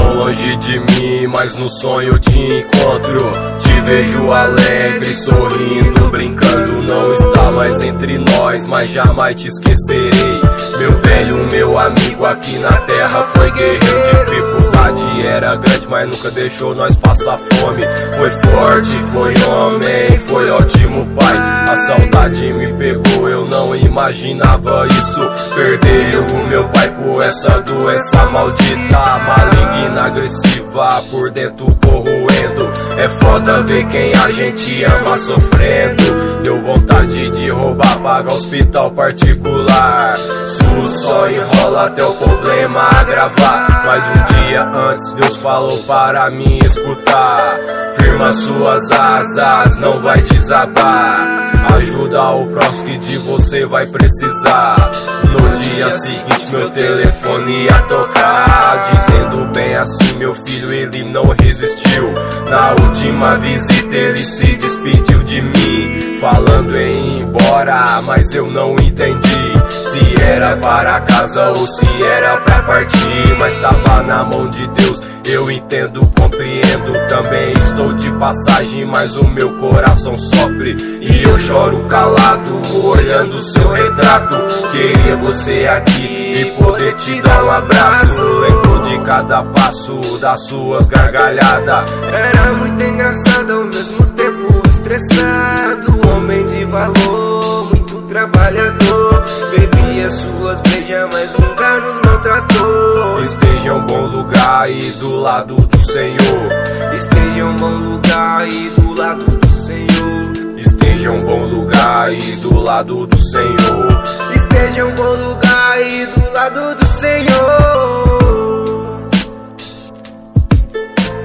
Tão longe de mim, mas no sonho te encontro. Te vejo alegre, sorrindo, brincando. Não está mais entre nós, mas jamais te esquecerei. Meu velho, meu amigo aqui na terra foi guerreiro. Dificuldade era grande, mas nunca deixou nós passar fome. Foi forte, foi homem, foi ótimo pai. A saudade me pegou, eu não imaginava isso. Perder o meu pai por essa doença maldita, maligna, agressiva, por dentro corroendo. É foda ver quem a gente ama sofrendo. Deu vontade de roubar, pagar hospital particular. SUS só enrola até o problema agravar. Mas um dia antes Deus falou para mim escutar. Firma suas asas, não vai desabar. Ajuda o próximo que de você vai precisar. No dia seguinte meu telefone ia tocar, dizendo bem assim: meu filho, ele não resistiu. Na última visita ele se despediu de mim, falando em ir embora, mas eu não entendi se era para casa ou se era pra partir. Mas tava na mão de Deus, eu entendo, compreendo. Também estou de passagem, mas o meu coração sofre. E eu choro calado, olhando seu retrato. Queria você aqui e poder te dar um abraço. Lembro de cada passo, das suas gargalhadas. Era muito engraçado, ao mesmo tempo estressado. Homem de valor, muito trabalhador. Bebia suas brejas, mas nunca nos maltratou. Esteja em um bom lugar e do lado do Senhor. Esteja em um bom lugar e do lado do Senhor. Esteja em um bom lugar e do lado do Senhor. Esteja em um bom lugar e do lado do Senhor.